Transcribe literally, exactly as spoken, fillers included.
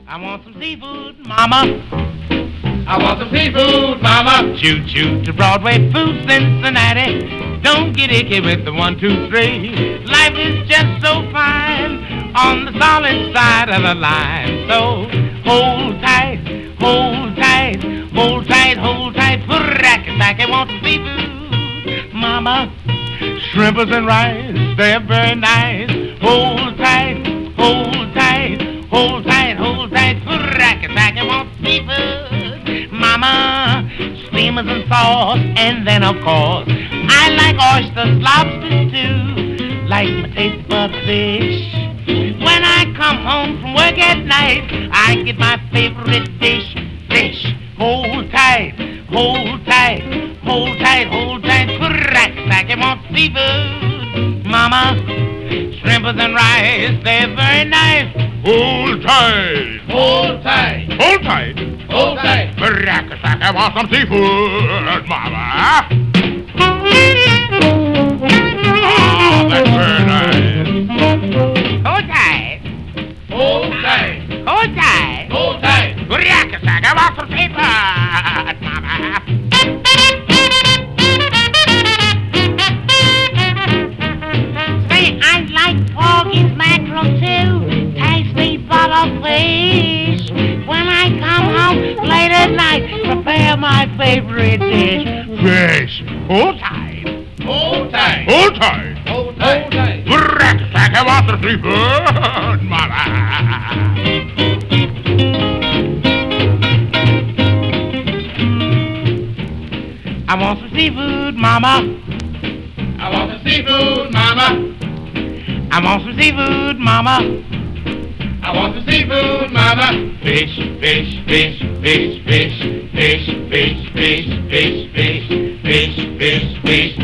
I want some seafood, mama. I want some seafood, mama. Shoot, shoot to Broadway Food, Cincinnati. Don't get icky with the one, two, three. Life is just so fine on the solid side of the line. So hold tight, hold tight, hold tight, hold tight. Racket-tack, I want some seafood, mama. Shrimpers and rice, they're very nice. Hold tight, hold tight, hold tight, hold tight. Racket-tack, I want some seafood, mama. Steamers and sauce, and then of course I like oysters, lobsters too. Like my taste bud fish. When I come home from work at night, I get my favorite dish, fish. Hold tight, hold tight, hold tight, hold tight. Rack-tack, I want seafood, mama. Shrimpers and rice, they're very nice. Hold tight, Hold tight, hold tight, hold tight. Rack-tack, I want some seafood, mama. Oh, that's very nice. Hold tight, Hold tight, hold tight. hold tight. Rack-tack, I want some seafood, mama. Say, I like Porgy's mackerel too. Taste me butter fish. When I come home late at night, prepare my favorite dish. Fish. Hold tight, Hold tight, hold tight, hold tight. Rack-tack, I want some seafood, mama. I want some seafood, mama. I want some seafood, mama. I want some seafood, mama. I want some seafood, mama. Fish, fish, fish, fish, fish, fish, fish, fish, fish, fish, fish, fish, fish.